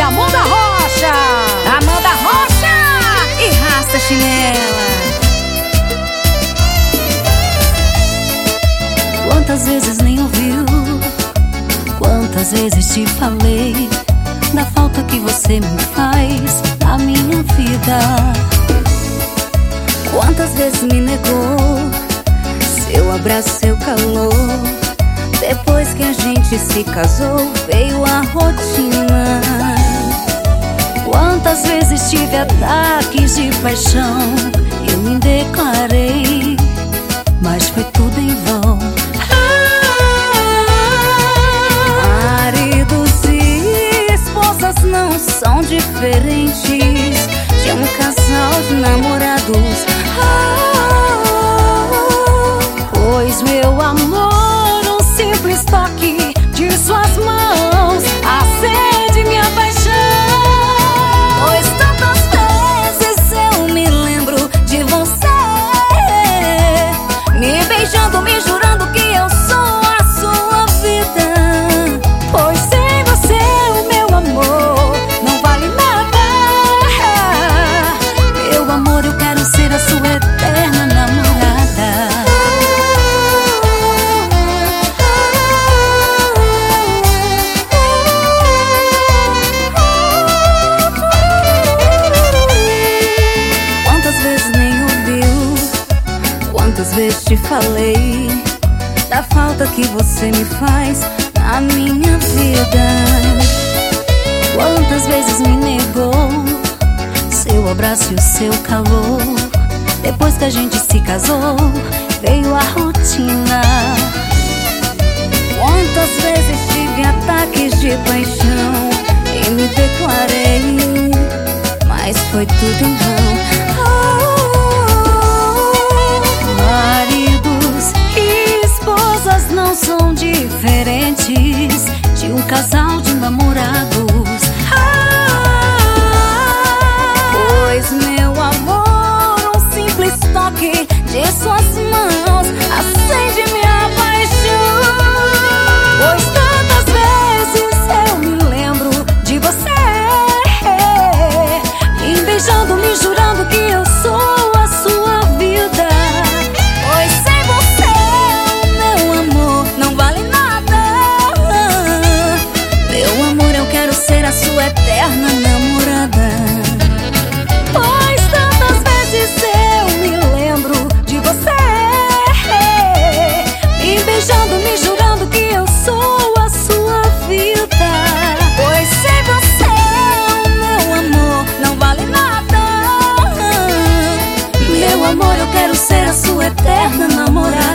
Amanda Rocha! Amanda Rocha e Rasta Chinela. Quantas vezes nem ouviu? Quantas vezes te falei da falta que você me faz na minha vida? Quantas vezes me negou seu abraço, seu calor? Depois que a gente se casou, veio a rotina. Quantas vezes tive ataques de paixão, eu me declarei, mas foi tudo em vão. Maridos e esposas não são diferentes de um casal de namorados. Pois meu amor, um simples toque de suas mãos acende minha paixão. Pois tantas vezes eu me lembro de você, me beijando, me jurando que eu sou a sua vida. Pois sem você o meu amor não vale nada. Meu amor, eu quero ser a sua eterna namorada. Quantas vezes te falei da falta que você me faz na minha vida? Quantas vezes me negou seu abraço e o seu calor? Depois que a gente se casou, veio a rotina. Quantas vezes tive ataques de paixão e me declarei, mas foi tudo em vão. Maridos e esposas não são diferentes de um casal de namorados. Pois meu amor, um simples toque de suas mãos acende minha paixão. Pois tantas vezes eu me lembro de você, me beijando, me jurando que eu sou a sua vida. Pois sem você meu amor não vale nada. Meu amor, eu quero ser a sua eterna namorada. Pois tantas vezes eu me lembro de você, me beijando, me jurando que eu sou a sua vida. Pois sem você meu amor não vale nada. Meu amor, eu quero ser a sua eterna namorada.